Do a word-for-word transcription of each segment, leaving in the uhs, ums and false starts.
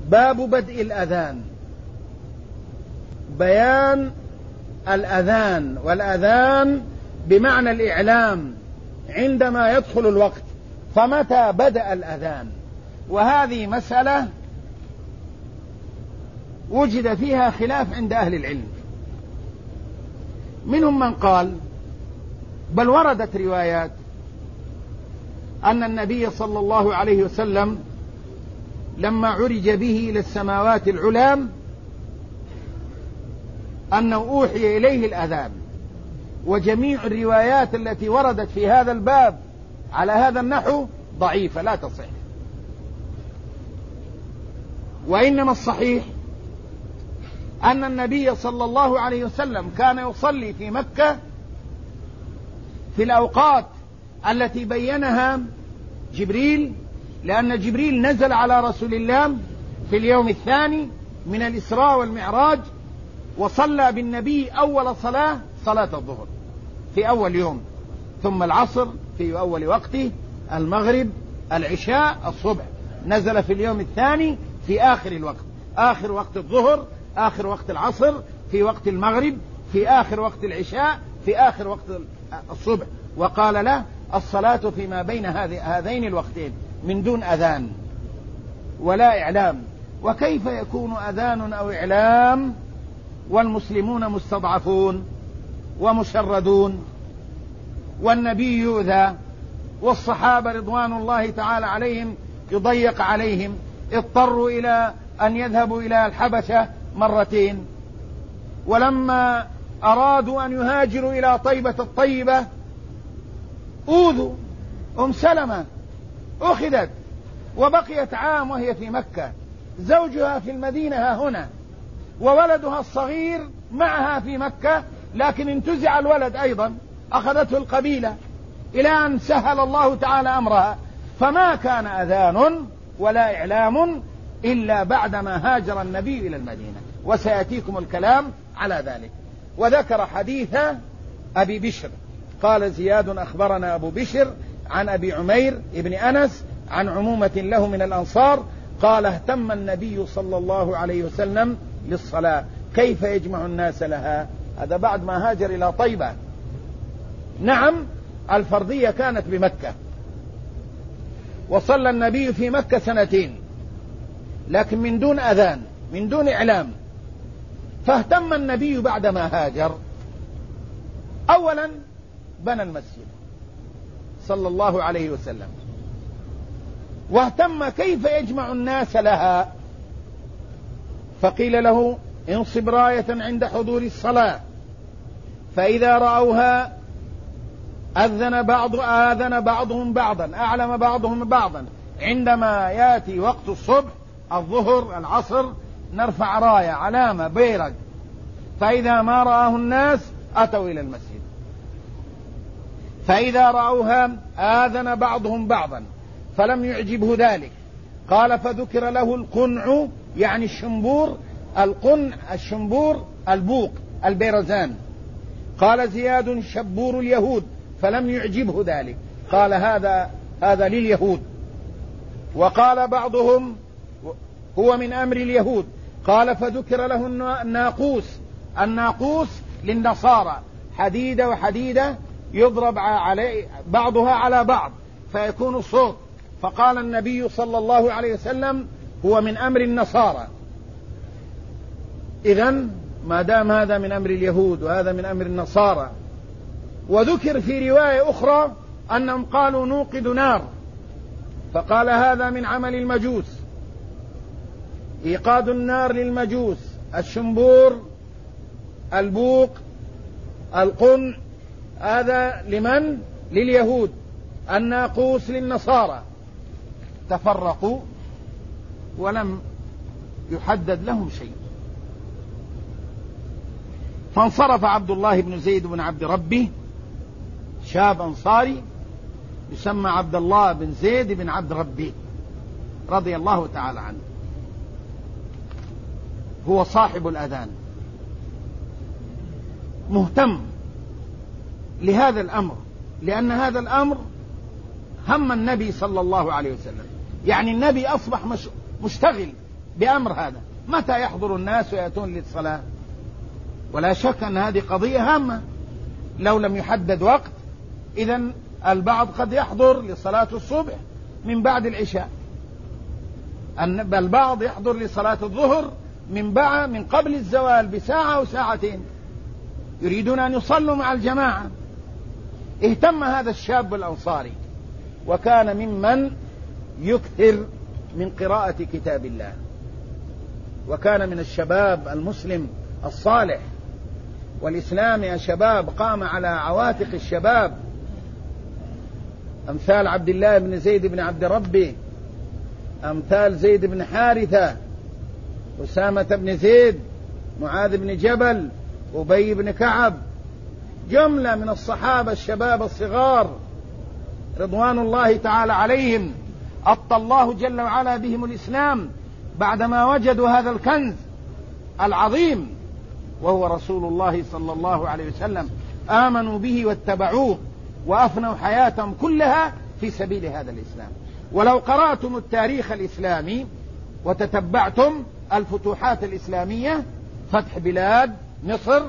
باب بدء الأذان. بيان الأذان، والأذان بمعنى الإعلام عندما يدخل الوقت، فمتى بدأ الأذان؟ وهذه مسألة وجد فيها خلاف عند أهل العلم. منهم من قال بل وردت روايات أن النبي صلى الله عليه وسلم لما عرج به إلى السماوات العلى أنه أوحي إليه الأذان، وجميع الروايات التي وردت في هذا الباب على هذا النحو ضعيفة لا تصح، وإنما الصحيح أن النبي صلى الله عليه وسلم كان يصلي في مكة في الأوقات التي بينها جبريل، لأن جبريل نزل على رسول الله في اليوم الثاني من الإسراء والمعراج، وصلى بالنبي أول صلاة صلاة الظهر في أول يوم، ثم العصر في أول وقته، المغرب، العشاء، الصبح. نزل في اليوم الثاني في آخر الوقت، آخر وقت الظهر، آخر وقت العصر، في وقت المغرب، في آخر وقت العشاء، في آخر وقت الصبح. وقال له الصلاة فيما بين هذين الوقتين من دون أذان ولا إعلام. وكيف يكون أذان أو إعلام والمسلمون مستضعفون ومشردون، والنبي يؤذى، والصحابة رضوان الله تعالى عليهم يضيق عليهم، اضطروا إلى أن يذهبوا إلى الحبشة مرتين، ولما أرادوا أن يهاجروا إلى طيبة الطيبة أوذوا. أم سلمة أخذت وبقيت عام وهي في مكة، زوجها في المدينة ها هنا، وولدها الصغير معها في مكة، لكن انتزع الولد أيضا، أخذته القبيلة إلى أن سهل الله تعالى أمرها. فما كان أذان ولا إعلام إلا بعدما هاجر النبي إلى المدينة، وسيأتيكم الكلام على ذلك. وذكر حديث أبي بشر قال زياد أخبرنا أبو بشر عن أبي عمير ابن أنس عن عمومة له من الأنصار قال اهتم النبي صلى الله عليه وسلم للصلاة كيف يجمع الناس لها. هذا بعد ما هاجر إلى طيبة. نعم الفرضية كانت بمكة، وصلى النبي في مكة سنتين، لكن من دون أذان، من دون إعلام. فاهتم النبي بعدما هاجر، أولا بنى المسجد صلى الله عليه وسلم، واهتم كيف يجمع الناس لها، فقيل له انصب راية عند حضور الصلاة، فإذا رأوها أذن بعض آذن بعضهم بعضا، أعلم بعضهم بعضا. عندما يأتي وقت الصبح، الظهر، العصر، نرفع راية علامة بيرق، فإذا ما رآه الناس أتوا إلى المسجد، فإذا رأوها آذن بعضهم بعضا، فلم يعجبه ذلك. قال فذكر له القنع، يعني الشنبور، القنع الشنبور البوق البيرزان. قال زياد شبور اليهود، فلم يعجبه ذلك، قال هذا هذا لليهود. وقال بعضهم هو من أمر اليهود. قال فذكر له الناقوس، الناقوس للنصارى، حديدة وحديدة يضرب على بعضها على بعض فيكون الصوت، فقال النبي صلى الله عليه وسلم هو من أمر النصارى. إذن ما دام هذا من أمر اليهود وهذا من أمر النصارى. وذكر في رواية أخرى أنهم قالوا نوقد نار، فقال هذا من عمل المجوس، إيقاد النار للمجوس. الشنبور، البوق، القنع، هذا لمن؟ لليهود. الناقوس للنصارى. تفرقوا ولم يحدد لهم شيء. فانصرف عبد الله بن زيد بن عبد ربه، شاب أنصاري يسمى عبد الله بن زيد بن عبد ربه رضي الله تعالى عنه، هو صاحب الأذان، مهتم لهذا الأمر، لأن هذا الأمر هم النبي صلى الله عليه وسلم. يعني النبي أصبح مش مشتغل بأمر هذا. متى يحضر الناس ويأتون للصلاة؟ ولا شك أن هذه قضية هامة. لو لم يحدد وقت إذن البعض قد يحضر لصلاة الصبح من بعد العشاء، البعض يحضر لصلاة الظهر من بعد من قبل الزوال بساعة أو ساعتين، يريدون أن يصلوا مع الجماعة. اهتم هذا الشاب الأنصاري وكان ممن يكثر من قراءة كتاب الله، وكان من الشباب المسلم الصالح. والإسلام يا شباب قام على عواتق الشباب، أمثال عبد الله بن زيد بن عبد ربه، أمثال زيد بن حارثة، أسامة بن زيد، معاذ بن جبل، أبي بن كعب، جملة من الصحابة الشباب الصغار رضوان الله تعالى عليهم، أطى الله جل وعلا بهم الإسلام بعدما وجدوا هذا الكنز العظيم وهو رسول الله صلى الله عليه وسلم، آمنوا به واتبعوه وأفنوا حياتهم كلها في سبيل هذا الإسلام. ولو قرأتم التاريخ الإسلامي وتتبعتم الفتوحات الإسلامية، فتح بلاد مصر،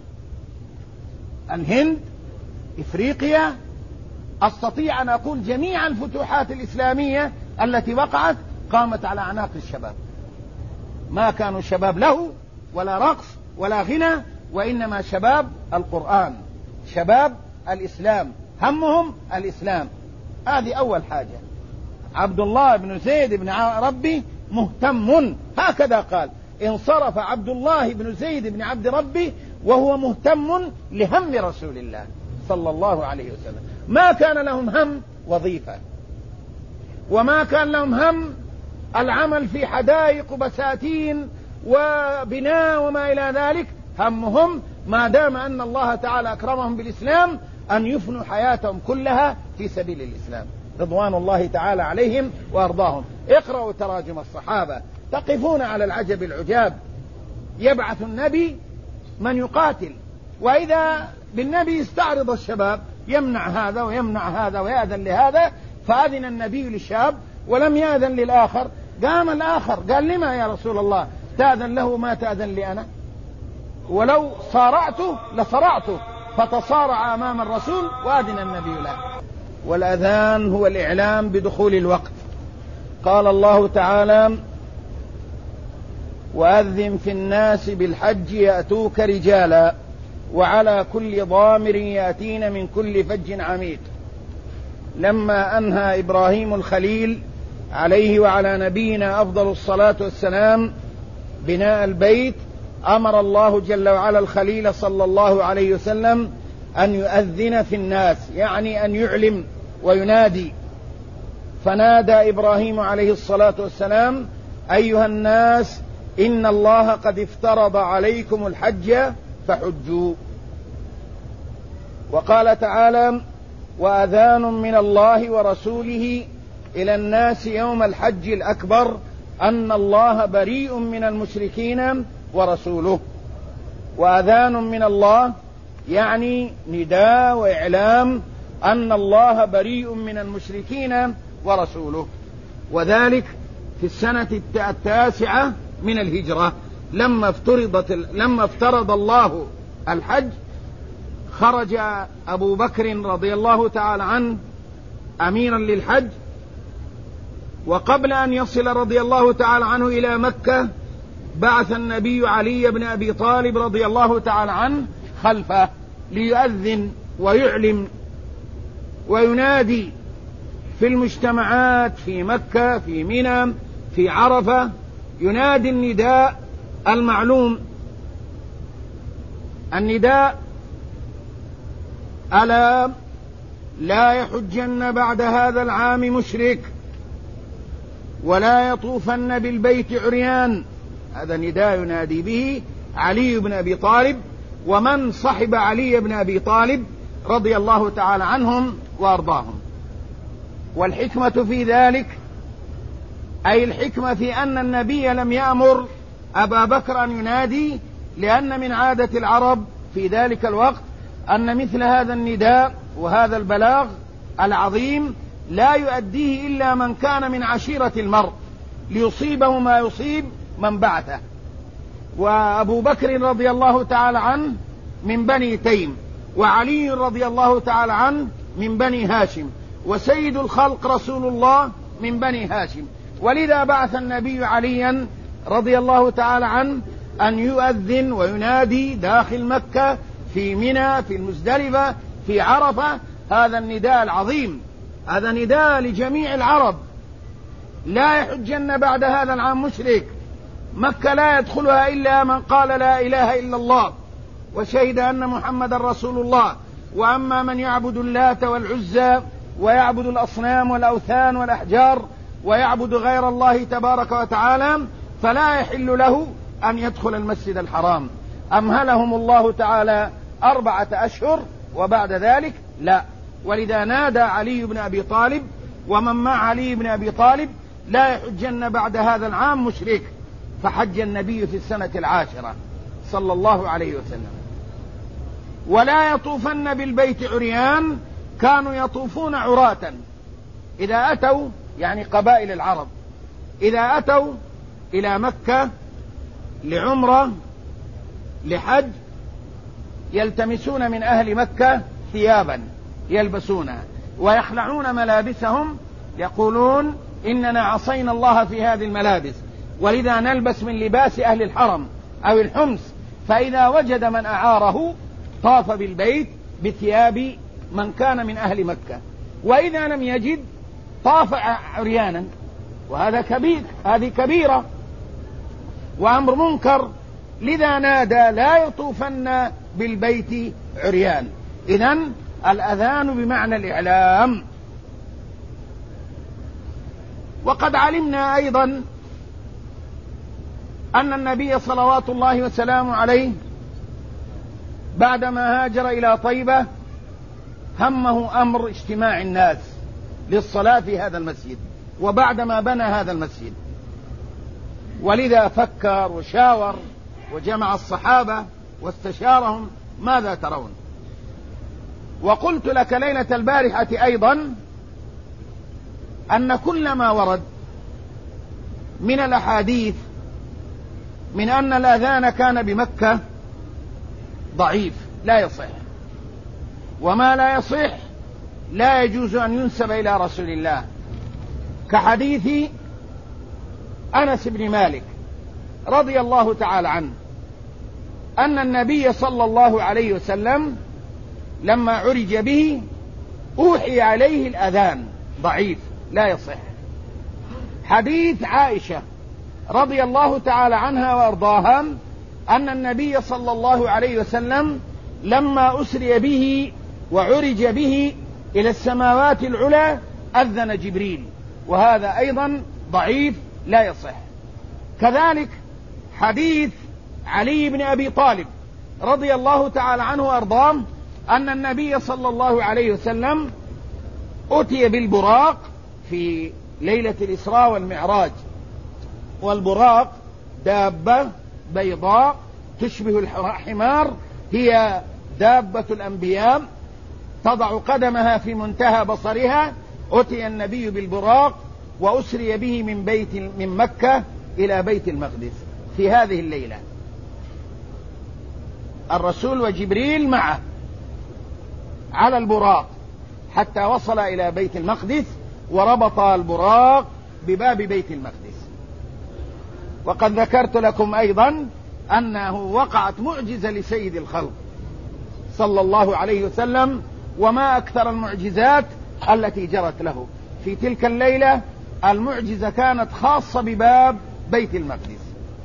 الهند، إفريقيا، أستطيع أن أقول جميع الفتوحات الإسلامية التي وقعت قامت على أعناق الشباب. ما كانوا شباب له ولا رقص ولا غنى، وإنما شباب القرآن، شباب الإسلام، همهم الإسلام. هذه أول حاجة. عبد الله بن زيد بن ربي مهتم، هكذا قال: انصرف عبد الله بن زيد بن عبد ربي وهو مهتم لهم رسول الله صلى الله عليه وسلم. ما كان لهم هم وظيفة، وما كان لهم هم العمل في حدائق وبساتين وبناء وما إلى ذلك. همهم ما دام أن الله تعالى أكرمهم بالإسلام أن يفنوا حياتهم كلها في سبيل الإسلام رضوان الله تعالى عليهم وأرضاهم. اقرأوا تراجم الصحابة تقفون على العجب العجاب. يبعث النبي من يقاتل، وإذا بالنبي يستعرض الشباب، يمنع هذا ويمنع هذا ويأذن لهذا، فأذن النبي للشاب ولم يأذن للآخر. قام الآخر قال: لما يا رسول الله تأذن له ما تأذن لي أنا؟ ولو صارعته لصرعته، فتصارع أمام الرسول وأذن النبي له. والأذان هو الإعلام بدخول الوقت. قال الله تعالى: وأذن في الناس بالحج يأتوك رجالا وعلى كل ضامر يأتين من كل فج عميق. لما أنهى إبراهيم الخليل عليه وعلى نبينا أفضل الصلاة والسلام بناء البيت، أمر الله جل وعلا الخليل صلى الله عليه وسلم أن يؤذن في الناس، يعني أن يعلم وينادي. فنادى إبراهيم عليه الصلاة والسلام: أيها الناس إن الله قد افترض عليكم الحج فحجوا. وقال تعالى: وأذان من الله ورسوله إلى الناس يوم الحج الأكبر أن الله بريء من المشركين ورسوله. وأذان من الله يعني نداء وإعلام أن الله بريء من المشركين ورسوله. وذلك في السنة التاسعة من الهجرة، لما افترضت لما افترض الله الحج، خرج أبو بكر رضي الله تعالى عنه أميرا للحج، وقبل أن يصل رضي الله تعالى عنه إلى مكة بعث النبي علي بن أبي طالب رضي الله تعالى عنه خلفه ليؤذن ويعلم وينادي في المجتمعات في مكة، في منى، في عرفة، ينادي النداء المعلوم، النداء: ألا لا يحجن بعد هذا العام مشرك ولا يطوفن بالبيت عريان. هذا نداء ينادي به علي بن أبي طالب ومن صحب علي بن أبي طالب رضي الله تعالى عنهم وأرضاهم. والحكمة في ذلك، أي الحكمة في أن النبي لم يأمر أبا بكر أن ينادي، لأن من عادة العرب في ذلك الوقت أن مثل هذا النداء وهذا البلاغ العظيم لا يؤديه إلا من كان من عشيرة المرء، ليصيبه ما يصيب من بعثه. وأبو بكر رضي الله تعالى عنه من بني تيم، وعلي رضي الله تعالى عنه من بني هاشم، وسيد الخلق رسول الله من بني هاشم. ولذا بعث النبي عليا رضي الله تعالى عنه أن يؤذن وينادي داخل مكة، في منى، في المزدلفة، في عرفة. هذا النداء العظيم، هذا نداء لجميع العرب: لا يحجن بعد هذا العام مشرك، مكة لا يدخلها إلا من قال لا إله إلا الله وشهد أن محمد رسول الله. وأما من يعبد اللات والعزى ويعبد الأصنام والأوثان والأحجار ويعبد غير الله تبارك وتعالى فلا يحل له أن يدخل المسجد الحرام. أمهلهم الله تعالى أربعة أشهر، وبعد ذلك لا. ولذا نادى علي بن أبي طالب ومن مع علي بن أبي طالب: لا يحجن بعد هذا العام مشرك. فحج النبي في السنة العاشرة صلى الله عليه وسلم. ولا يطوفن بالبيت عريان، كانوا يطوفون عراة إذا أتوا، يعني قبائل العرب إذا أتوا إلى مكة لعمرة لحج يلتمسون من أهل مكة ثيابا يلبسونها ويخلعون ملابسهم، يقولون: إننا عصينا الله في هذه الملابس، ولذا نلبس من لباس أهل الحرم أو الحمص. فإذا وجد من أعاره طاف بالبيت بثياب من كان من أهل مكة، وإذا لم يجد طاف عريانا، وهذا كبير، هذه كبيرة وأمر منكر. لذا نادى: لا يطوفن بالبيت عريان. إذن الأذان بمعنى الإعلام. وقد علمنا أيضا أن النبي صلوات الله وسلامه عليه بعدما هاجر إلى طيبة همه أمر اجتماع الناس للصلاة في هذا المسجد، وبعدما بنى هذا المسجد، ولذا فكر وشاور وجمع الصحابة واستشارهم: ماذا ترون؟ وقلت لك ليلة البارحة أيضا أن كل ما ورد من الأحاديث من أن الأذان كان بمكة ضعيف لا يصح، وما لا يصح لا يجوز أن ينسب إلى رسول الله، كحديث أنس بن مالك رضي الله تعالى عنه أن النبي صلى الله عليه وسلم لما عرج به أوحي عليه الأذان، ضعيف لا يصح. حديث عائشة رضي الله تعالى عنها وأرضاها أن النبي صلى الله عليه وسلم لما أسري به وعرج به إلى السماوات العلى أذن جبريل، وهذا أيضا ضعيف لا يصح. كذلك حديث علي بن أبي طالب رضي الله تعالى عنه وأرضاه أن النبي صلى الله عليه وسلم أتي بالبراق في ليلة الإسراء والمعراج، والبراق دابة بيضاء تشبه الحمار، هي دابة الأنبياء تضع قدمها في منتهى بصرها. أتي النبي بالبراق وأسري به من بيت من مكة إلى بيت المقدس في هذه الليلة، الرسول وجبريل معه على البراق حتى وصل إلى بيت المقدس، وربط البراق بباب بيت المقدس. وقد ذكرت لكم أيضا أنه وقعت معجزة لسيد الخلق صلى الله عليه وسلم، وما أكثر المعجزات التي جرت له في تلك الليلة. المعجزة كانت خاصة بباب بيت المقدس.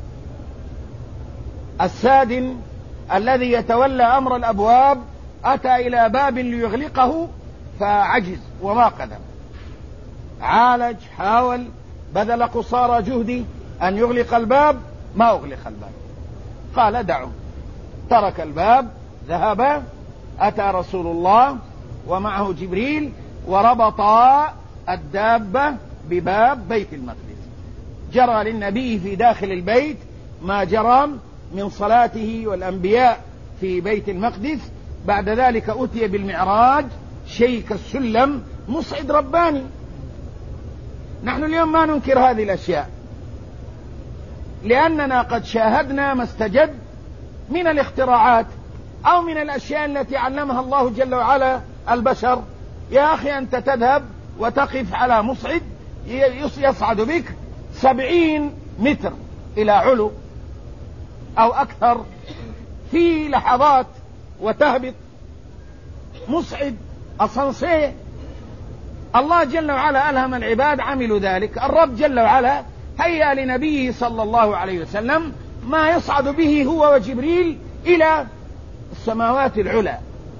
السادن الذي يتولى أمر الأبواب أتى إلى باب ليغلقه فعجز وما قدم، عالج، حاول، بذل قصارى جهدي أن يغلق الباب، ما أغلق الباب، قال دعوا، ترك الباب، ذهب، أتى رسول الله ومعه جبريل وربطا الدابة بباب بيت المقدس. جرى للنبي في داخل البيت ما جرى من صلاته والأنبياء في بيت المقدس. بعد ذلك أتي بالمعراج، شيء كالسلم، مصعد رباني. نحن اليوم ما ننكر هذه الأشياء، لأننا قد شاهدنا ما استجد من الاختراعات أو من الأشياء التي علمها الله جل وعلا البشر. يا أخي أنت تذهب وتقف على مصعد يصعد بك سبعين متر إلى علو أو أكثر في لحظات، وتهبط مصعد أسانسير. الله جل وعلا ألهم العباد عملوا ذلك. الرب جل وعلا هيأ لنبيه صلى الله عليه وسلم ما يصعد به هو وجبريل إلى السماوات العلى.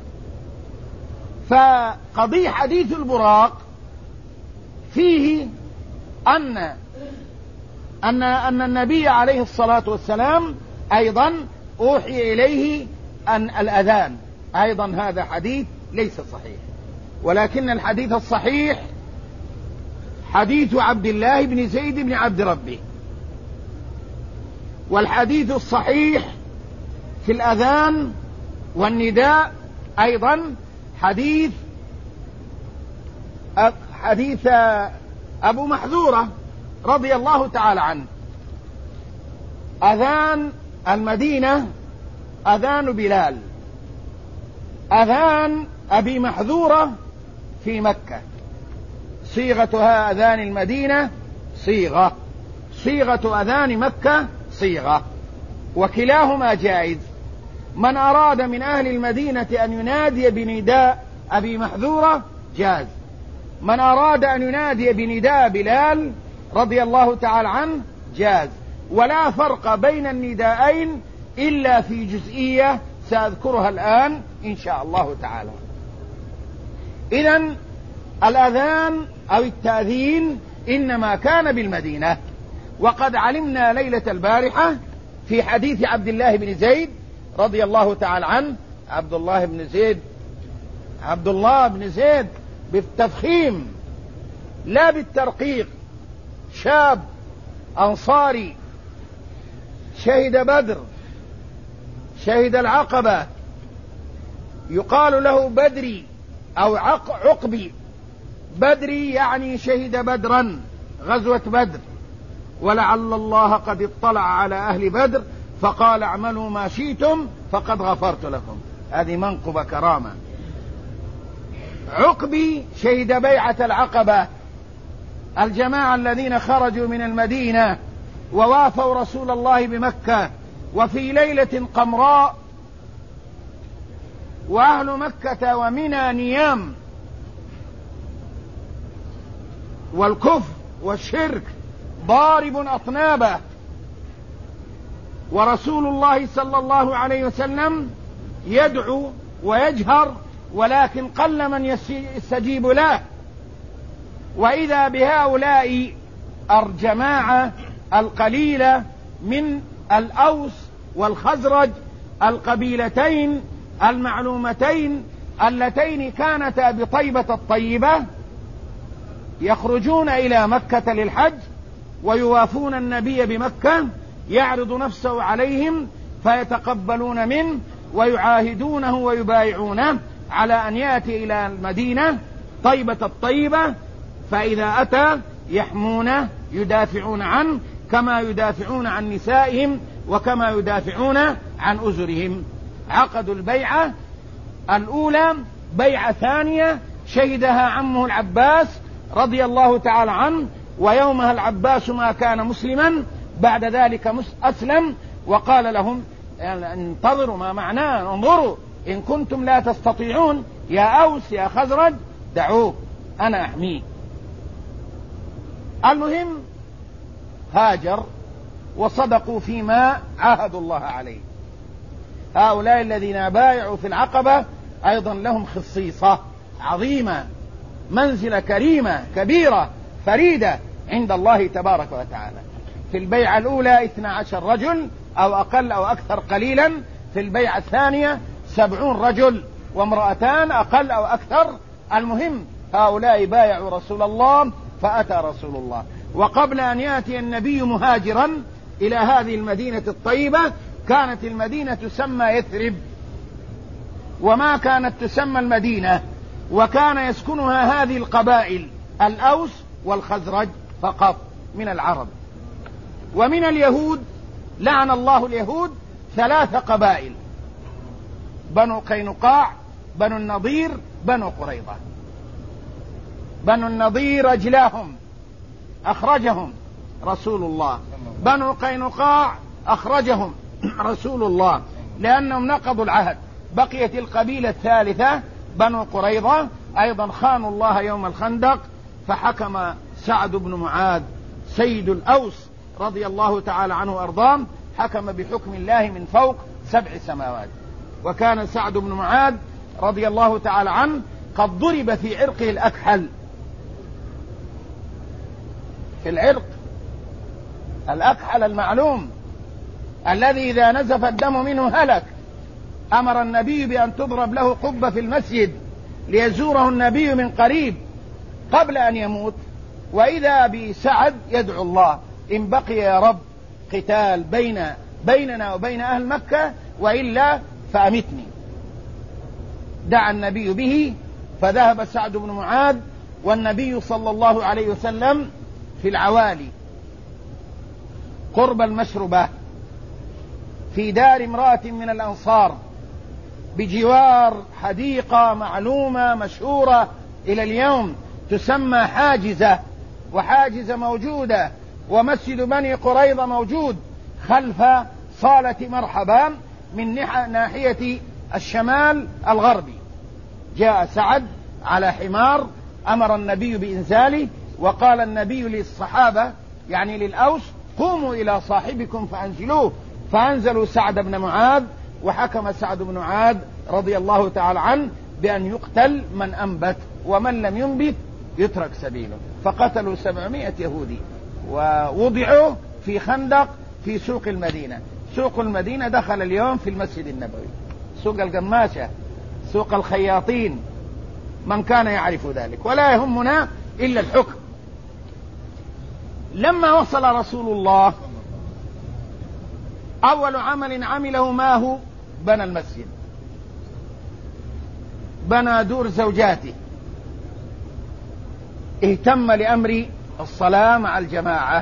فقضي حديث البراق فيه أن أن أن النبي عليه الصلاة والسلام أيضا أوحي إليه أن الأذان، أيضا هذا حديث ليس صحيح، ولكن الحديث الصحيح حديث عبد الله بن زيد بن عبد ربه. والحديث الصحيح في الأذان والنداء أيضا حديث حديث أبو محذورة رضي الله تعالى عنه. أذان المدينة أذان بلال، أذان أبي محذورة في مكة. صيغتها أذان المدينة صيغة، صيغة أذان مكة صيغة، وكلاهما جائز. من أراد من أهل المدينة أن ينادي بنداء أبي محذورة جاز، من أراد أن ينادي بنداء بلال رضي الله تعالى عنه جاز. ولا فرق بين النداءين إلا في جزئية سأذكرها الآن إن شاء الله تعالى. إذن الأذان أو التأذين إنما كان بالمدينة. وقد علمنا ليلة البارحة في حديث عبد الله بن زيد رضي الله تعالى عنه، عبد الله بن زيد عبد الله بن زيد بالتفخيم لا بالترقيق، شاب أنصاري شهد بدر، شهد العقبة، يقال له بدري أو عقبي. بدري يعني شهد بدرا، غزوة بدر. ولعل الله قد اطلع على أهل بدر فقال اعملوا ما شئتم فقد غفرت لكم. هذه منقبة كرامة. عقبي شهد بيعة العقبة، الجماعة الذين خرجوا من المدينة ووافوا رسول الله بمكة، وفي ليلة قمراء وأهل مكة ومنى نيام، والكفر والشرك ضارب أطنابه، ورسول الله صلى الله عليه وسلم يدعو ويجهر، ولكن قل من يستجيب له. وإذا بهؤلاء الجماعة القليلة من الأوس والخزرج، القبيلتين المعلومتين اللتين كانتا بطيبة الطيبة، يخرجون إلى مكة للحج ويوافون النبي بمكة، يعرض نفسه عليهم فيتقبلون منه ويعاهدونه ويبايعونه على أن يأتي إلى المدينة طيبة الطيبة، فإذا أتى يحمونه يدافعون عنه كما يدافعون عن نسائهم وكما يدافعون عن أزرهم. عقدوا البيعة الأولى. بيعة ثانية شهدها عمه العباس رضي الله تعالى عنه، ويومها العباس ما كان مسلما، بعد ذلك أسلم، وقال لهم انتظروا، ما معناه انظروا، إن كنتم لا تستطيعون يا أوس يا خزرج دعوه أنا أحميه. المهم هاجر وصدقوا فيما عاهدوا الله عليه. هؤلاء الذين بايعوا في العقبة أيضا لهم خصيصة عظيمة، منزلة كريمة كبيرة فريدة عند الله تبارك وتعالى. في البيعة الأولى اثنا عشر رجل أو أقل أو أكثر قليلا، في البيعة الثانية سبعون رجل وامرأتان أقل أو أكثر. المهم هؤلاء بايعوا رسول الله فأتى رسول الله. وقبل أن يأتي النبي مهاجرا إلى هذه المدينة الطيبة كانت المدينة تسمى يثرب، وما كانت تسمى المدينة، وكان يسكنها هذه القبائل الأوس والخزرج فقط من العرب. ومن اليهود لعن الله اليهود ثلاث قبائل: بنو قينقاع، بنو النضير، بنو قريظة. بنو النضير أجلاهم أخرجهم رسول الله، بنو قينقاع أخرجهم رسول الله لأنهم نقضوا العهد. بقيت القبيلة الثالثة بنو قريظة أيضا خانوا الله يوم الخندق، فحكم سعد بن معاذ سيد الأوس رضي الله تعالى عنه وأرضاه، حكم بحكم الله من فوق سبع سماوات. وكان سعد بن معاذ رضي الله تعالى عنه قد ضرب في عرقه الأكحل، في العرق الأكحل المعلوم الذي إذا نزف الدم منه هلك. أمر النبي بأن تضرب له قبة في المسجد ليزوره النبي من قريب قبل أن يموت، وإذا بسعد يدعو الله: إن بقي يا رب قتال بين بيننا وبين أهل مكة وإلا فأمتني. دعا النبي به، فذهب سعد بن معاذ والنبي صلى الله عليه وسلم في العوالي قرب المشربة في دار امرأة من الأنصار بجوار حديقة معلومة مشهورة إلى اليوم تسمى حاجزة، وحاجزة موجودة، ومسجد بني قريظة موجود خلف صالة مرحبا من ناحية الشمال الغربي. جاء سعد على حمار، أمر النبي بإنزاله، وقال النبي للصحابة يعني للأوس: قوموا إلى صاحبكم فأنزلوه. فأنزلوا سعد بن معاذ، وحكم سعد بن معاذ رضي الله تعالى عنه بأن يقتل من أنبت، ومن لم ينبت يترك سبيله. فقتلوا سبعمائة يهودي ووضعوا في خندق في سوق المدينة. سوق المدينة دخل اليوم في المسجد النبوي، سوق القماشة، سوق الخياطين، من كان يعرف ذلك، ولا يهمنا إلا الحكم. لما وصل رسول الله أول عمل عمله ما هو؟ بنى المسجد، بنى دور زوجاته، اهتم لأمر الصلاة مع الجماعة.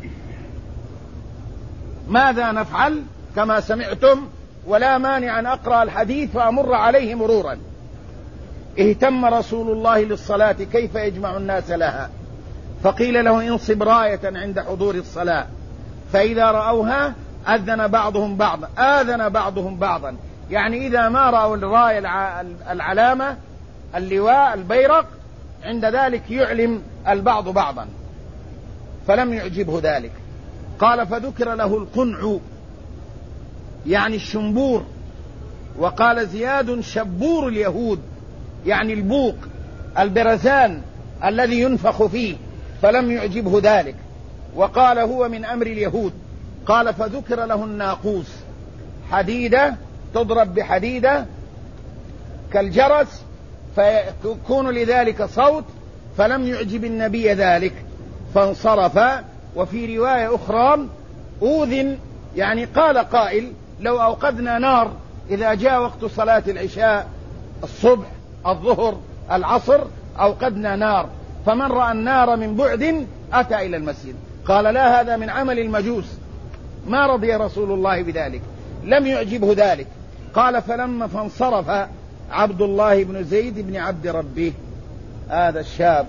ماذا نفعل؟ كما سمعتم، ولا مانع أن أقرأ الحديث فأمر عليه مرورا. اهتم رسول الله للصلاة كيف يجمع الناس لها، فقيل له: انصب راية عند حضور الصلاة، فإذا رأوها أذن بعضهم بعضا آذن بعضهم بعضا، يعني إذا ما رأوا الراية العلامة اللواء البيرق عند ذلك يعلم البعض بعضا، فلم يعجبه ذلك. قال: فذكر له القنع يعني الشنبور، وقال زياد: شبور اليهود يعني البوق البرزان الذي ينفخ فيه، فلم يعجبه ذلك، وقال: هو من أمر اليهود. قال: فذكر له الناقوس، حديدة تضرب بحديدة كالجرس فيكون لذلك صوت، فلم يعجب النبي ذلك فانصرف. وفي رواية أخرى: أوذن يعني قال قائل: لو أوقدنا نار إذا جاء وقت صلاة العشاء الصبح الظهر العصر أوقدنا نار، فمن رأى النار من بعد أتى إلى المسجد. قال: لا، هذا من عمل المجوس. ما رضي رسول الله بذلك، لم يعجبه ذلك. قال: فلما فانصرف عبد الله بن زيد بن عبد ربه، هذا الشاب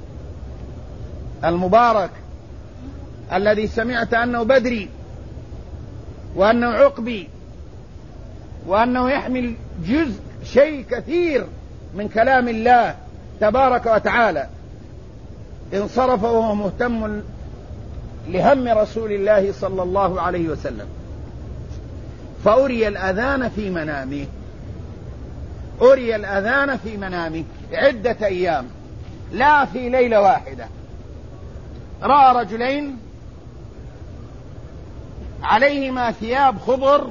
المبارك الذي سمعت أنه بدري وأنه عقبي وأنه يحمل جزء شيء كثير من كلام الله تبارك وتعالى، انصرف وهو مهتم لهم رسول الله صلى الله عليه وسلم، فأري الأذان في منامه، أري الأذان في منامه عدة أيام لا في ليلة واحدة. رأى رجلين عليهما ثياب خضر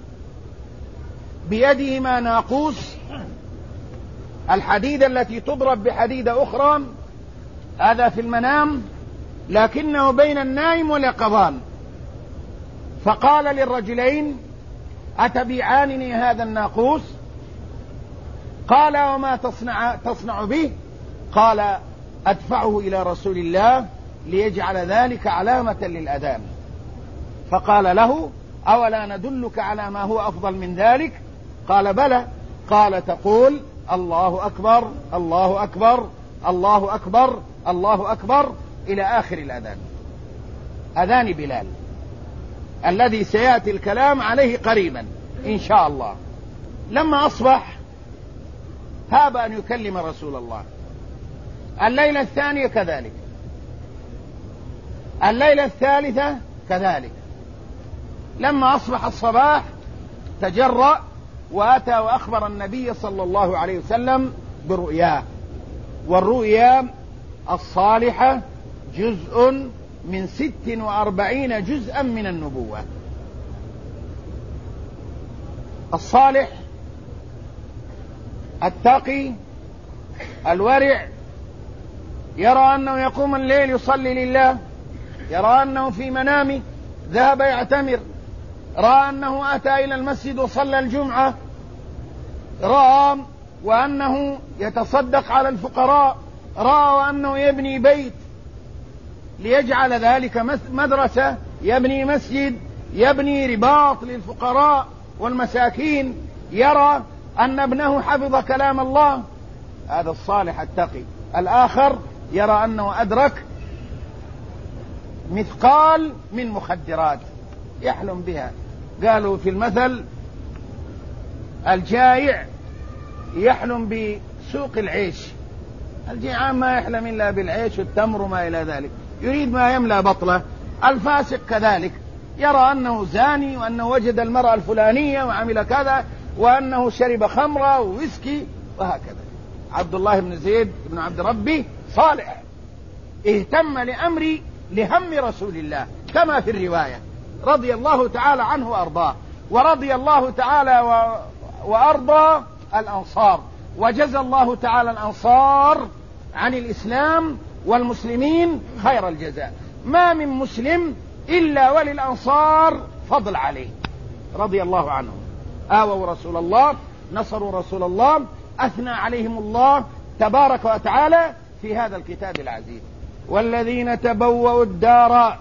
بيدهما ناقوس، الحديدة التي تضرب بحديدة أخرى، هذا في المنام، لكنه بين النائم واليقظان. فقال للرجلين: أتبيعانني هذا الناقوس؟ قال: وما تصنع, تصنع به؟ قال: أدفعه إلى رسول الله ليجعل ذلك علامة للأذان. فقال له: أولا ندلك على ما هو أفضل من ذلك؟ قال بلى. قال تقول الله أكبر الله أكبر الله أكبر الله أكبر إلى آخر الأذان، أذان بلال الذي سيأتي الكلام عليه قريبا إن شاء الله. لما أصبح هاب أن يكلم رسول الله. الليلة الثانية كذلك، الليلة الثالثة كذلك. لما أصبح الصباح تجرأ وأتى وأخبر النبي صلى الله عليه وسلم برؤياه، والرؤيا الصالحة جزء من ست وأربعين جزءا من النبوة. الصالح التقي الورع يرى أنه يقوم الليل يصلي لله، يرى أنه في منامه ذهب يعتمر، رأى أنه أتى إلى المسجد وصلى الجمعة، رأى وأنه يتصدق على الفقراء، رأى أنه يبني بيت ليجعل ذلك مدرسة، يبني مسجد، يبني رباط للفقراء والمساكين، يرى أن ابنه حفظ كلام الله. هذا الصالح التقي. الآخر يرى أنه أدرك مثقال من مخدرات يحلم بها. قالوا في المثل الجائع يحلم بسوق العيش، الجيعان ما يحلم إلا بالعيش والتمر وما إلى ذلك، يريد ما يملأ بطله. الفاسق كذلك يرى أنه زاني، وأنه وجد المرأة الفلانية وعمل كذا، وأنه شرب خمرة وويسكي وهكذا. عبد الله بن زيد بن عبد ربي صالح اهتم لأمر لهم رسول الله كما في الرواية، رضي الله تعالى عنه وأرضاه، ورضي الله تعالى و... وأرضى الأنصار، وجزى الله تعالى الأنصار عن الإسلام والمسلمين خير الجزاء. ما من مسلم إلا وللأنصار فضل عليه، رضي الله عنهم. آووا رسول الله، نصروا رسول الله، أثنى عليهم الله تبارك وتعالى في هذا الكتاب العزيز. والذين تبوأوا الدار،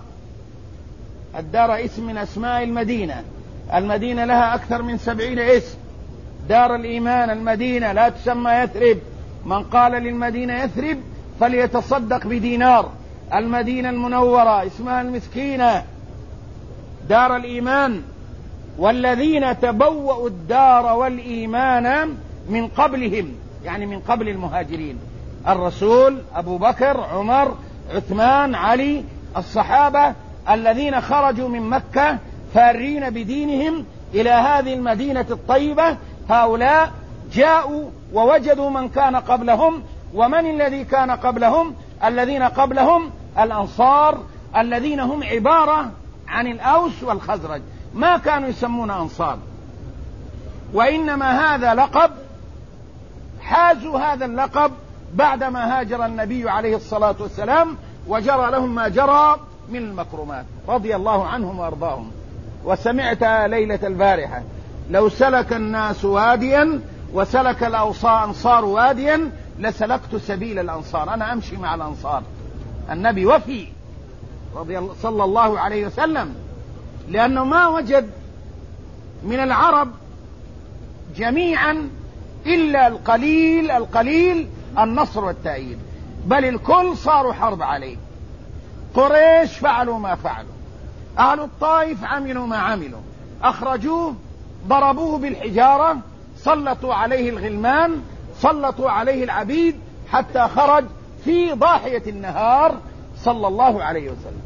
الدار اسم من أسماء المدينة، المدينة لها أكثر من سبعين اسم. دار الإيمان المدينة لا تسمى يثرب، من قال للمدينة يثرب فليتصدق بدينار. المدينة المنورة اسمها المسكينة، دار الإيمان. والذين تبوأوا الدار والإيمان من قبلهم، يعني من قبل المهاجرين، الرسول، أبو بكر، عمر، عثمان، علي، الصحابة الذين خرجوا من مكة فارين بدينهم إلى هذه المدينة الطيبة، هؤلاء جاءوا ووجدوا من كان قبلهم. ومن الذي كان قبلهم؟ الذين قبلهم الأنصار، الذين هم عبارة عن الأوس والخزرج، ما كانوا يسمون أنصار، وإنما هذا لقب، حازوا هذا اللقب بعدما هاجر النبي عليه الصلاة والسلام وجرى لهم ما جرى من المكرمات، رضي الله عنهم وأرضاهم. وسمعت ليلة البارحة لو سلك الناس واديا وسلك الأنصار واديا لسلكت سبيل الأنصار، أنا أمشي مع الأنصار. النبي وفي رضي الله صلى الله عليه وسلم، لأنه ما وجد من العرب جميعا إلا القليل القليل النصر والتأييد، بل الكل صاروا حرب عليه. قريش فعلوا ما فعلوا، أهل الطائف عملوا ما عملوا، أخرجوه، ضربوه بالحجارة، سلطوا عليه الغلمان، سلطوا عليه العبيد، حتى خرج في ضاحية النهار صلى الله عليه وسلم.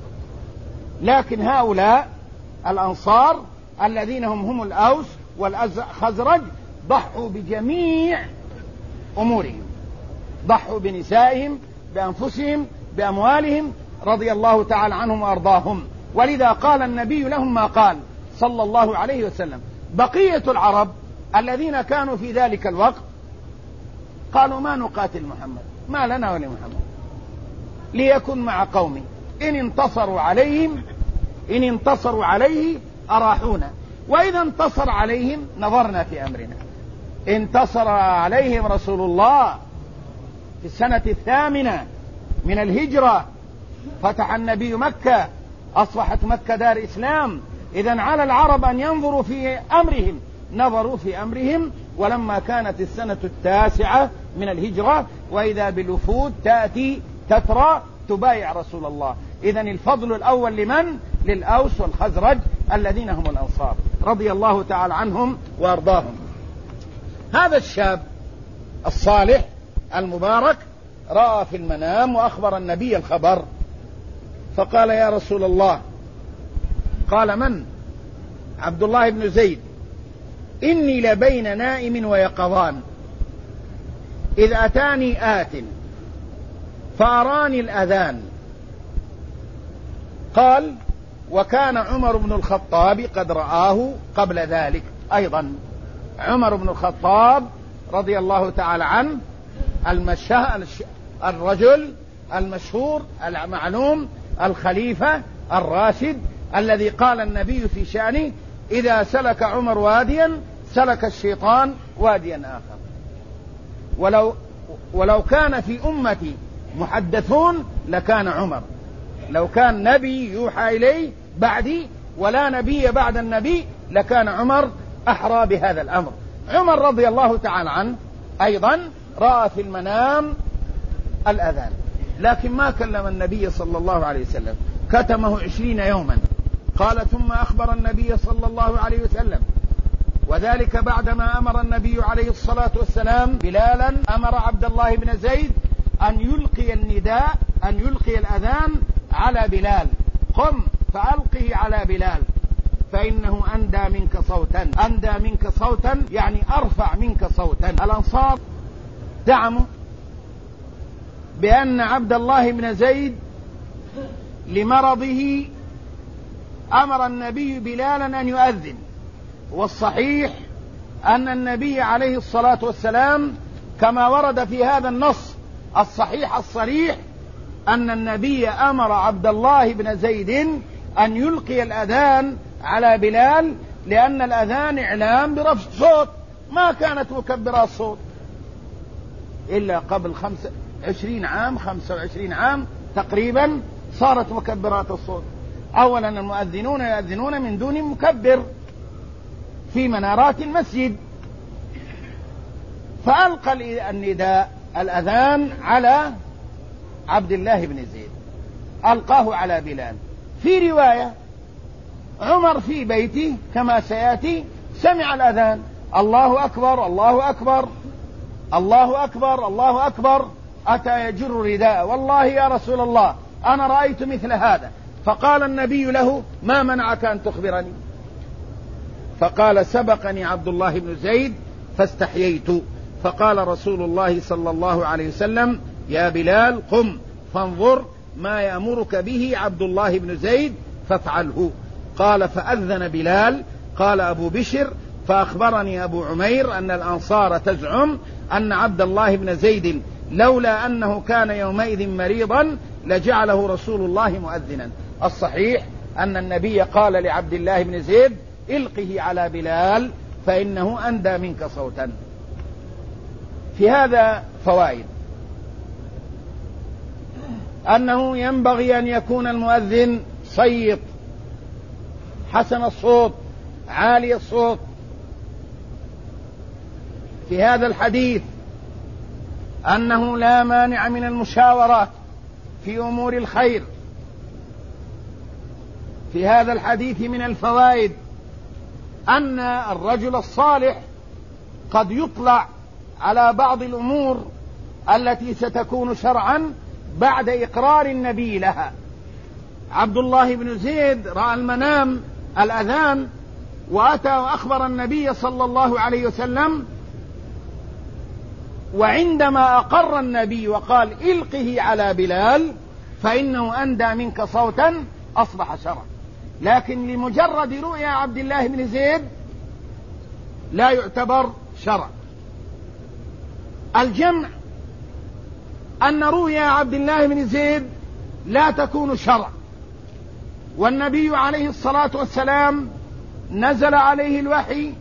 لكن هؤلاء الأنصار الذين هم هم الأوس والخزرج ضحوا بجميع أمورهم، ضحوا بنسائهم، بأنفسهم، بأموالهم، رضي الله تعالى عنهم وأرضاهم. ولذا قال النبي لهم ما قال صلى الله عليه وسلم. بقية العرب الذين كانوا في ذلك الوقت قالوا ما نقاتل محمد، ما لنا ولمحمد، ليكن مع قومه، إن انتصروا عليهم إن انتصروا عليه أراحونا، وإذا انتصر عليهم نظرنا في أمرنا. انتصر عليهم رسول الله في السنة الثامنة من الهجرة، فتح النبي مكة، أصبحت مكة دار إسلام، إذن على العرب أن ينظروا في أمرهم، نظروا في أمرهم. ولما كانت السنة التاسعة من الهجرة وإذا بالوفود تأتي تترى تبايع رسول الله. إذن الفضل الأول لمن؟ للأوس والخزرج الذين هم الأنصار رضي الله تعالى عنهم وأرضاهم. هذا الشاب الصالح المبارك رأى في المنام وأخبر النبي الخبر، فقال يا رسول الله. قال من؟ عبد الله بن زيد. إني لبين نائم ويقظان إذ أتاني آت فأراني الأذان. قال وكان عمر بن الخطاب قد رآه قبل ذلك أيضا. عمر بن الخطاب رضي الله تعالى عنه المشاه الرجل المشهور المعلوم الخليفة الراشد الذي قال النبي في شأنه إذا سلك عمر واديا سلك الشيطان واديا آخر. ولو, ولو كان في أمتي محدثون لكان عمر، لو كان نبي يوحى إليه بعدي ولا نبي بعد النبي لكان عمر أحرى بهذا الأمر. عمر رضي الله تعالى عنه أيضا رأى في المنام الأذان، لكن ما كلم النبي صلى الله عليه وسلم، كتمه عشرين يوما. قال ثم أخبر النبي صلى الله عليه وسلم، وذلك بعدما أمر النبي عليه الصلاة والسلام بلالا، أمر عبد الله بن زيد أن يلقي النداء أن يلقي الأذان على بلال. قم فألقه على بلال فإنه أندى منك صوتا. أندى منك صوتا يعني أرفع منك صوتا. الأنصار زعموا بأن عبد الله بن زيد لمرضه أمر النبي بلالا أن يؤذن، والصحيح أن النبي عليه الصلاة والسلام كما ورد في هذا النص الصحيح الصريح أن النبي أمر عبد الله بن زيد أن يلقي الأذان على بلال، لأن الأذان إعلام برفع صوت، ما كانت مكبرات صوت إلا قبل خمسة عشرين عام خمسة وعشرين عام تقريبا صارت مكبرات الصوت. أولا المؤذنون يؤذنون من دون مكبر في منارات المسجد، فألقى النداء الأذان على عبد الله بن زيد، ألقاه على بلال. في رواية عمر في بيته كما سيأتي سمع الأذان، الله أكبر الله أكبر الله أكبر الله أكبر، أتى يجر رداء، والله يا رسول الله أنا رأيت مثل هذا. فقال النبي له ما منعك أن تخبرني؟ فقال سبقني عبد الله بن زيد فاستحييت. فقال رسول الله صلى الله عليه وسلم يا بلال قم فانظر ما يأمرك به عبد الله بن زيد فافعله. قال فأذن بلال. قال أبو بشر فأخبرني أبو عمير أن الأنصار تزعم أن عبد الله بن زيد لولا أنه كان يومئذ مريضا لجعله رسول الله مؤذنا. الصحيح أن النبي قال لعبد الله بن زيد القه على بلال فإنه أندى منك صوتا. في هذا فوائد: أنه ينبغي أن يكون المؤذن صيت حسن الصوت عالي الصوت. في هذا الحديث أنه لا مانع من المشاورات في أمور الخير. في هذا الحديث من الفوائد أن الرجل الصالح قد يطلع على بعض الأمور التي ستكون شرعا بعد إقرار النبي لها. عبد الله بن زيد رأى المنام الأذان وأتى وأخبر النبي صلى الله عليه وسلم، وعندما أقر النبي وقال إلقه على بلال فإنه أندى منك صوتا أصبح شرعا. لكن لمجرد رؤيا عبد الله بن زيد لا يعتبر شرع. الجمع أن رؤيا عبد الله بن زيد لا تكون شرع، والنبي عليه الصلاة والسلام نزل عليه الوحي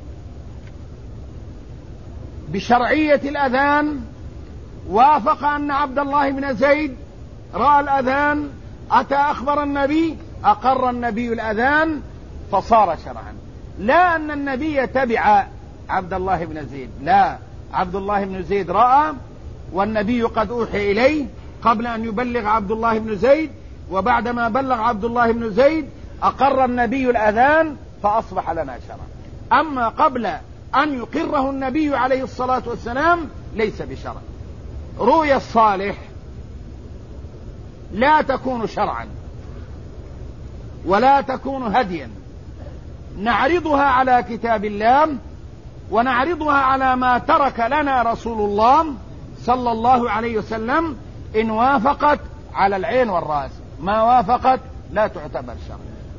بشرعية الأذان، وافق أن عبد الله بن زيد رأى الأذان، أتى أخبر النبي، أقر النبي الأذان، فصار شرعا. لا أن النبي تبع عبد الله بن زيد، لا، عبد الله بن زيد رأى والنبي قد أوحي إليه قبل أن يبلغ عبد الله بن زيد، وبعدما بلغ عبد الله بن زيد أقر النبي الأذان فأصبح لنا شرعا. أما قبل أن يقره النبي عليه الصلاة والسلام ليس بشرع. رؤيا الصالح لا تكون شرعا ولا تكون هديا، نعرضها على كتاب الله ونعرضها على ما ترك لنا رسول الله صلى الله عليه وسلم. إن وافقت على العين والرأس، ما وافقت لا تعتبر شرعا.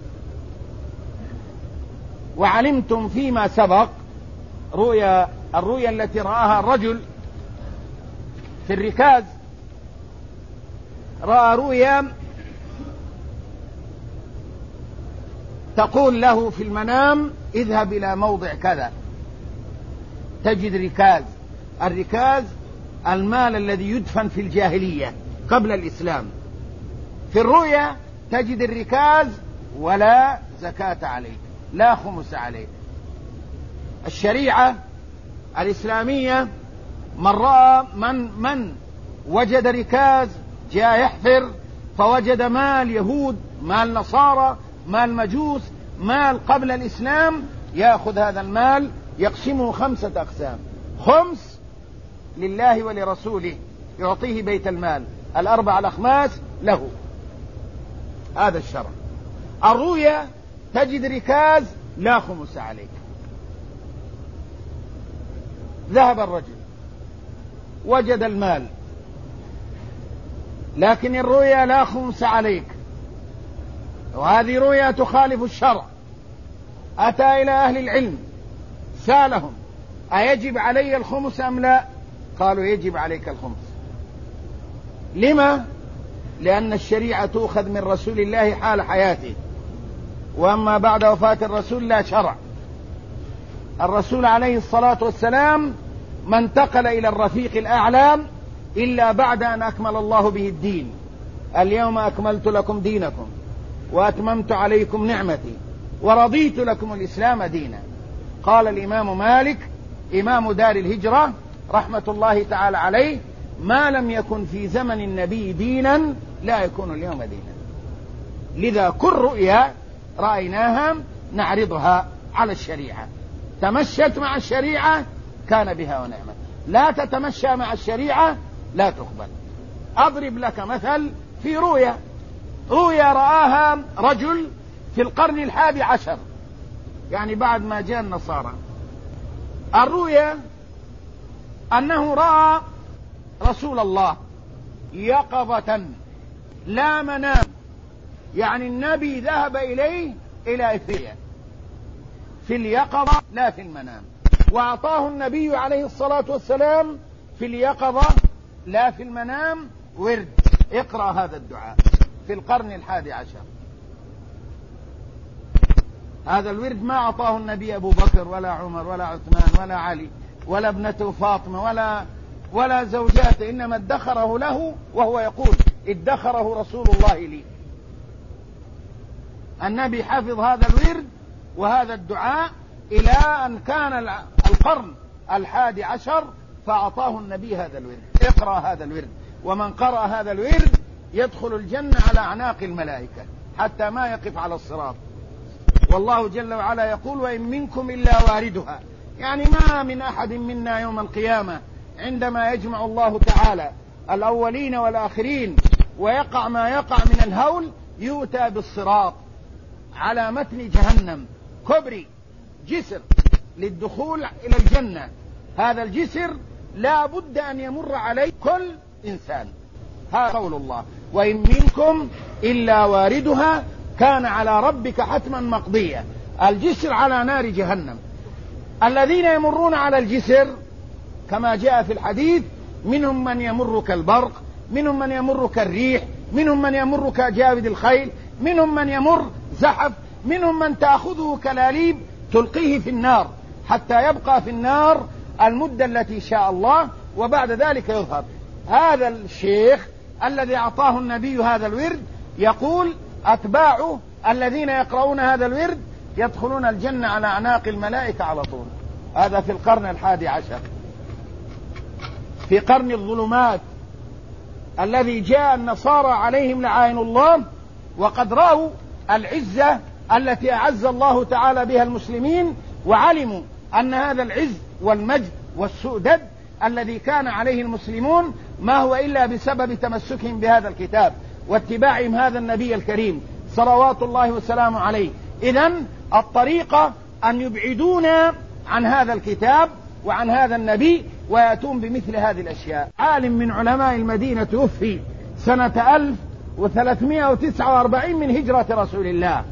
وعلمتم فيما سبق رؤيا الرؤيا التي رآها الرجل في الركاز، رأى رؤيا تقول له في المنام اذهب إلى موضع كذا تجد ركاز. الركاز المال الذي يدفن في الجاهلية قبل الإسلام. في الرؤيا تجد الركاز ولا زكاة عليه، لا خمس عليه. الشريعة الإسلامية من رأى من, من وجد ركاز جاء يحفر فوجد مال يهود، مال نصارى، مال مجوس، مال قبل الإسلام، يأخذ هذا المال يقسمه خمسة أقسام: خمس لله ولرسوله يعطيه بيت المال، الأربع الأخماس له. هذا الشرع. الرؤيا تجد ركاز لا خمس عليك. ذهب الرجل وجد المال لكن الرؤيا لا خمس عليك، وهذه رؤيا تخالف الشرع. أتى إلى أهل العلم سألهم أيجب علي الخمس أم لا؟ قالوا يجب عليك الخمس. لما؟ لأن الشريعة تؤخذ من رسول الله حال حياته، وأما بعد وفاة الرسول لا شرع. الرسول عليه الصلاة والسلام ما انتقل إلى الرفيق الأعلى إلا بعد أن أكمل الله به الدين. اليوم أكملت لكم دينكم وأتممت عليكم نعمتي ورضيت لكم الإسلام دينا. قال الإمام مالك إمام دار الهجرة رحمة الله تعالى عليه: ما لم يكن في زمن النبي دينا لا يكون اليوم دينا. لذا كل رؤيا رأيناها نعرضها على الشريعة. تمشت مع الشريعة كان بها ونعمة، لا تتمشى مع الشريعة لا تقبل. أضرب لك مثل في رؤيا رؤيا رآها رجل في القرن الحادي عشر، يعني بعد ما جاء النصارى. الرؤيا أنه رأى رسول الله يقظة لا منام، يعني النبي ذهب إليه إلى إثريا في اليقظة لا في المنام، وأعطاه النبي عليه الصلاة والسلام في اليقظة لا في المنام ورد: اقرأ هذا الدعاء. في القرن الحادي عشر هذا الورد ما أعطاه النبي أبو بكر ولا عمر ولا عثمان ولا علي ولا ابنته فاطمة ولا ولا زوجاته، إنما ادخره له، وهو يقول: ادخره رسول الله لي. النبي حفظ هذا الورد وهذا الدعاء إلى أن كان القرن الحادي عشر فأعطاه النبي هذا الورد: اقرأ هذا الورد. ومن قرأ هذا الورد يدخل الجنة على أعناق الملائكة حتى ما يقف على الصراط. والله جل وعلا يقول: وإن منكم إلا واردها، يعني ما من أحد منا يوم القيامة عندما يجمع الله تعالى الأولين والآخرين ويقع ما يقع من الهول يؤتى بالصراط على متن جهنم، كبري جسر للدخول إلى الجنة. هذا الجسر لا بد أن يمر عليه كل إنسان. هذا قول الله: وإن منكم إلا واردها كان على ربك حتما مقضيا. الجسر على نار جهنم. الذين يمرون على الجسر كما جاء في الحديث: منهم من يمر كالبرق، منهم من يمر كالريح، منهم من يمر كجاود الخيل، منهم من يمر زحف، منهم من تأخذه كلاليب تلقيه في النار حتى يبقى في النار المدة التي شاء الله، وبعد ذلك يظهر. هذا الشيخ الذي أعطاه النبي هذا الورد يقول: أتباعه الذين يقرؤون هذا الورد يدخلون الجنة على أعناق الملائكة على طول. هذا في القرن الحادي عشر، في قرن الظلمات الذي جاء النصارى عليهم لعائن الله، وقد رأوا العزة التي أعز الله تعالى بها المسلمين، وعلموا أن هذا العز والمجد والسؤدد الذي كان عليه المسلمون ما هو إلا بسبب تمسكهم بهذا الكتاب واتباعهم هذا النبي الكريم صلوات الله وسلامه عليه. إذن الطريقة أن يبعدونا عن هذا الكتاب وعن هذا النبي ويأتون بمثل هذه الأشياء. عالم من علماء المدينة توفي سنة ألف وثلاثمائة وتسعة وأربعين من هجرة رسول الله،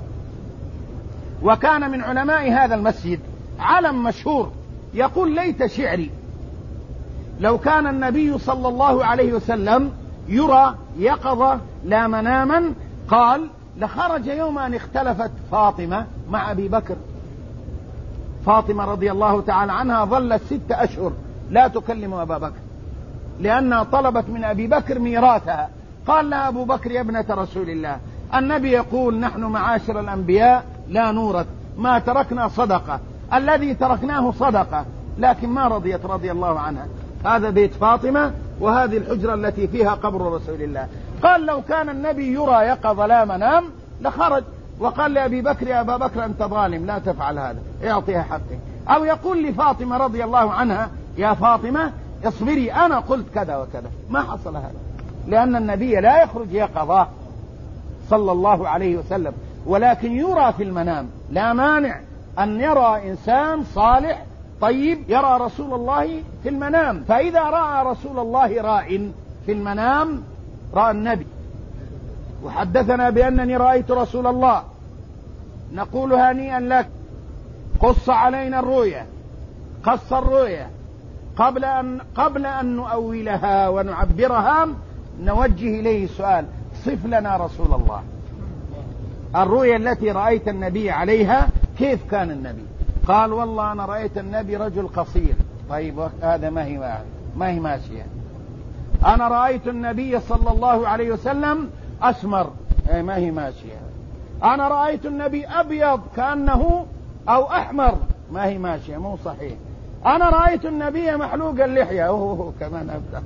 وكان من علماء هذا المسجد، علم مشهور، يقول: ليت شعري لو كان النبي صلى الله عليه وسلم يرى يقظة لا مناما. قال: لخرج يوم أن اختلفت فاطمة مع أبي بكر. فاطمة رضي الله تعالى عنها ظلت ست أشهر لا تكلم أبا بكر، لأنها طلبت من أبي بكر ميراثها. قال لها أبو بكر: يا ابنة رسول الله، النبي يقول: نحن معاشر الأنبياء لا نورث، ما تركنا صدقة، الذي تركناه صدقة. لكن ما رضيت رضي الله عنها. هذا بيت فاطمة، وهذه الحجرة التي فيها قبر رسول الله. قال: لو كان النبي يرى يقظ لا منام لخرج، وقال لأبي بكر: يا أبا بكر أنت ظالم، لا تفعل هذا، اعطيها حقه. أو يقول لفاطمة رضي الله عنها: يا فاطمة اصبري، أنا قلت كذا وكذا. ما حصل هذا، لأن النبي لا يخرج يقظة صلى الله عليه وسلم، ولكن يرى في المنام. لا مانع أن يرى إنسان صالح طيب يرى رسول الله في المنام. فإذا رأى رسول الله راء في المنام رأى النبي وحدثنا بأنني رأيت رسول الله، نقول: هنيئا لك، قص علينا الرؤيا، قص الرؤيا. قبل أن, قبل أن نؤولها ونعبرها نوجه إليه سؤال: صف لنا رسول الله، الرؤيا التي رأيت النبي عليها كيف كان النبي؟ قال: والله أنا رأيت النبي رجل قصير. طيب هذا ما هي ما هي ماشية. أنا رأيت النبي صلى الله عليه وسلم أسمر، ما هي ماشية. أنا رأيت النبي أبيض كأنه أو أحمر، ما هي ماشية، مو صحيح. أنا رأيت النبي محلوق اللحية، أوه كمان أبعد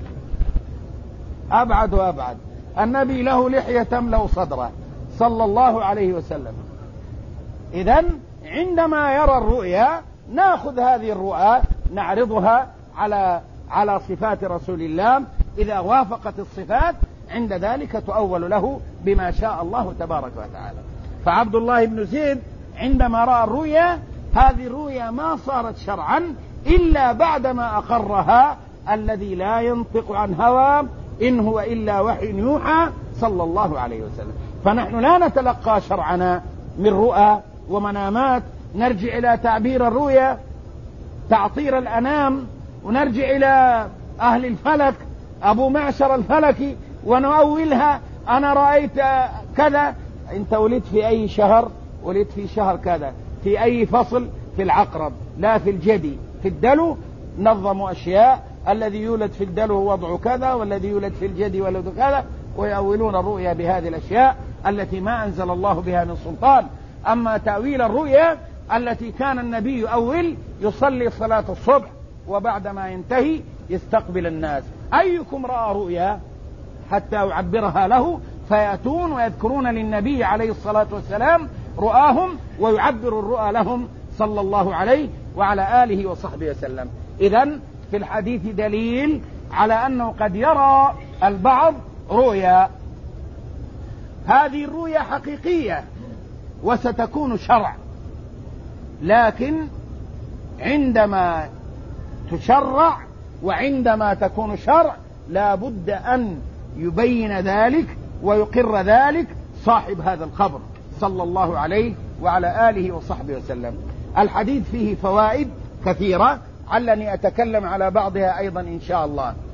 أبعد وأبعد. النبي له لحية تملأ صدره صلى الله عليه وسلم. إذن عندما يرى الرؤيا نأخذ هذه الرؤى نعرضها على على صفات رسول الله، إذا وافقت الصفات عند ذلك تؤول له بما شاء الله تبارك وتعالى. فعبد الله بن زيد عندما رأى الرؤيا، هذه الرؤيا ما صارت شرعا إلا بعدما أقرها الذي لا ينطق عن هوى إن هو إلا وحي يوحى صلى الله عليه وسلم. فنحن لا نتلقى شرعنا من رؤى ومنامات، نرجع إلى تعبير الرؤيا تعطير الأنام، ونرجع إلى أهل الفلك أبو معشر الفلكي ونؤولها: أنا رأيت كذا. أنت ولدت في أي شهر؟ ولدت في شهر كذا. في أي فصل؟ في العقرب، لا في الجدي. في الدلو نظموا أشياء: الذي يولد في الدلو وضع كذا، والذي يولد في الجدي ولد كذا، ويؤولون الرؤيا بهذه الأشياء التي ما أنزل الله بها من سلطان. أما تأويل الرؤيا التي كان النبي يؤول: يصلي صلاة الصبح وبعدما ينتهي يستقبل الناس: أيكم رأى رؤيا؟ حتى يعبرها له، فيأتون ويذكرون للنبي عليه الصلاة والسلام رؤاهم ويعبر الرؤى لهم صلى الله عليه وعلى آله وصحبه وسلم. إذن في الحديث دليل على أنه قد يرى البعض رؤيا. هذه الرؤيا حقيقية وستكون شرع، لكن عندما تشرع وعندما تكون شرع لا بد أن يبين ذلك ويقر ذلك صاحب هذا القبر صلى الله عليه وعلى آله وصحبه وسلم. الحديث فيه فوائد كثيرة، علني أتكلم على بعضها أيضا إن شاء الله.